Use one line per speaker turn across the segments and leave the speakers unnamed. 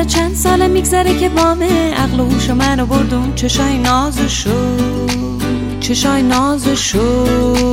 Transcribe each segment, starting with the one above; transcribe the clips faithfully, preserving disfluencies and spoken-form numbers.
الان چند ساله میگذره که بامه عقل و هوش منو بردون چشای نازشو چشای نازشو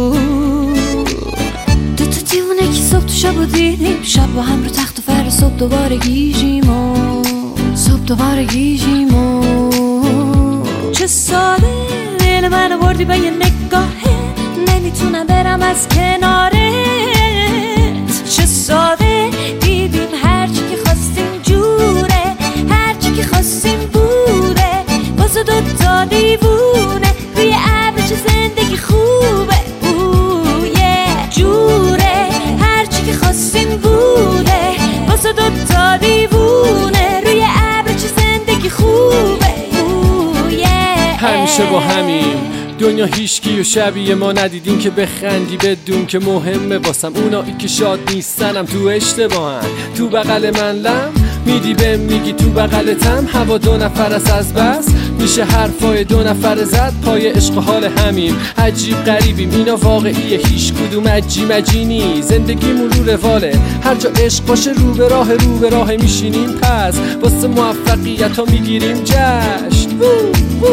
دو تا دیوونه که صبح تو شب و دیدیم شب با هم رو تخت و فر صبح دوباره گیجیم و صبح دوباره گیجیم و چه ساده دل منو بردی با یه نگاهه نمیتونم برم از کنارت چه ساده دیدیم هرچی که خواستیم جوره هرچی که خواستیم بوده واسه دوتا دیوونه روی ابر چه زندگی خوبه اوه جوره هرچی که خواستیم بوده واسه دوتا دیوونه روی ابر چه زندگی خوبه اوه
همیشه با همین دنیا هیچکی و شبیه ما ندیدین که بخندی بدون که مهمه واسم اونایی که شاد نیستنم تو اشتباهن تو بغل من لم میدی بهم میگی تو بغلتم هوا دو نفر است از بس میشه حرفای دو نفر زد پای عشق حال همین عجیب غریبیم اینا واقعیه هیچ کدوم عجی مجینی زندگیمون رو رواله هر جا عشق باشه رو به راه رو به راه میشینیم پس واسه موفقیت ها میگیریم جشن وو وو.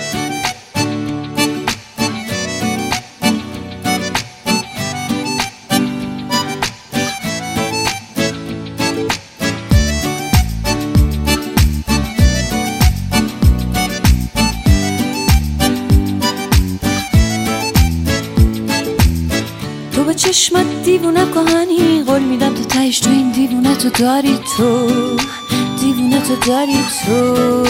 تو به چشمت دیوونه کهانی قول میدم تو تهش تو این دیوونه تو داری تو دیوونه تو داری تو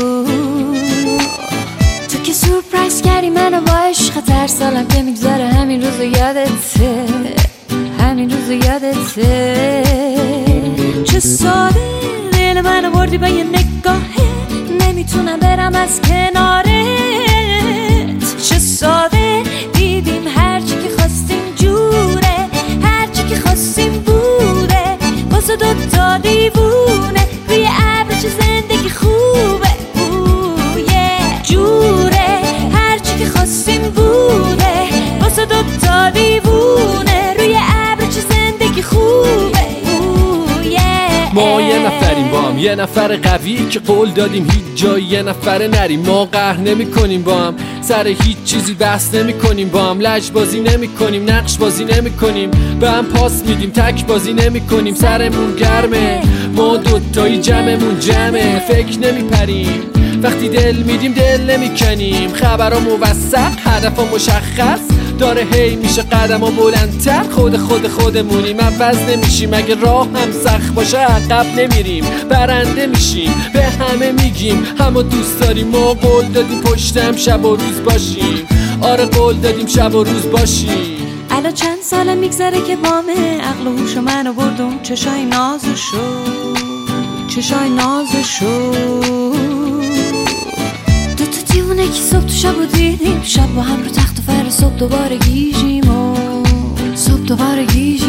تو که سورپرایز کردی منو با عشق هر سالم که میگذره همین روزو یادته همین روزو یادته چه ساده دل منو بردی با یه نگاهه نمیتونم برم از کنارت چه ساده دیدیم هرچی که خواستیم جوره هرچی که خواستیم بوده واسه دوتا دیوونه روی ابر چه زندگی خوبه اوه جوره هرچی که خواستیم بوده واسه دوتا دیوونه روی ابر چه زندگی خوبه اوه
ما یه نفریم با هم یه نفر قوی که قول دادیم هیچ جای یه نفر نریم ما قهر نمی کنیم با هم سر هیچ چیزی بحث نمی کنیم با هم لج بازی نمی کنیم نقش بازی نمی کنیم به هم پاس میدیم تک بازی نمی کنیم سرمون گرمه ما دوتایی جمعمون جمعه فکر نمی پریم وقتی دل میدیم دل نمی کنیم خبرها موثق هدفها مشخص داره هی میشه قدم ها بلندتر خود خود خودمونیم عوض نمیشیم اگه راه هم سخت باشه عقب نمیریم برنده میشیم به همه میگیم همه دوست داریم ما قول دادیم پشتم شب و روز باشیم آره قول دادیم شب و روز باشیم
الان چند ساله میگذره که بامه عقل و هوش منو بردون چشای نازشو چشای نازشو دو تا دیوونه که صبح تو شب و دیدیم شب با هم رو تخت و فر صبح دوباره گیجیم و صبح دوباره گیجیم